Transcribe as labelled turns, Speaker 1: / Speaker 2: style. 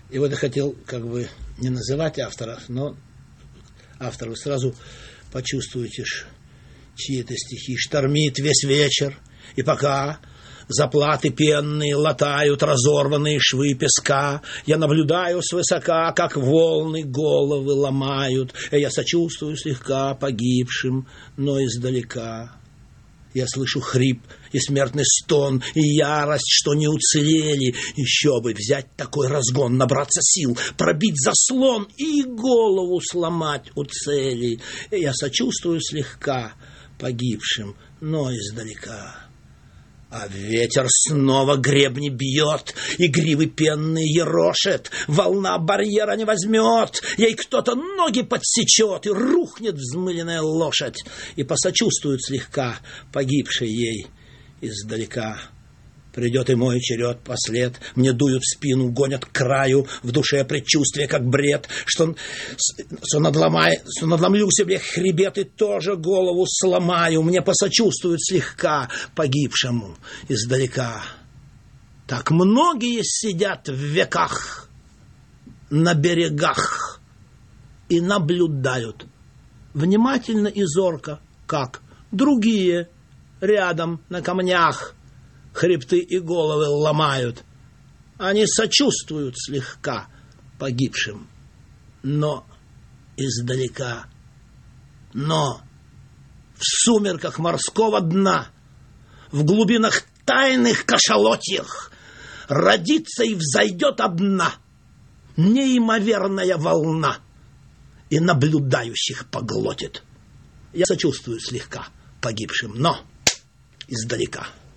Speaker 1: И вот я хотел как бы не называть автора, но автор, вы сразу почувствуете, чьи это стихи. Штормит весь вечер, и пока заплаты пенные латают разорванные швы песка, я наблюдаю свысока, как волны головы ломают, и я сочувствую слегка погибшим, но издалека. Я слышу хрип и смертный стон, и ярость, что не уцелели. Еще бы взять такой разгон, набраться сил, пробить заслон и голову сломать у цели. И я сочувствую слегка погибшим, но издалека. А ветер снова гребни бьет, и гривы пенные ерошит, волна барьера не возьмет, ей кто-то ноги подсечет, и рухнет взмыленная лошадь, и посочувствует слегка погибшей ей издалека. Придет и мой черед послед, мне дуют в спину, гонят к краю, в душе предчувствие, как бред, что надломлю себе хребет и тоже голову сломаю, мне посочувствуют слегка погибшему издалека. Так многие сидят в веках на берегах и наблюдают внимательно и зорко, как другие рядом на камнях хребты и головы ломают. Они сочувствуют слегка погибшим, но издалека. Но в сумерках морского дна, в глубинах тайных кашалотьях родится и взойдет одна неимоверная волна и наблюдающих поглотит. Я сочувствую слегка погибшим, но издалека.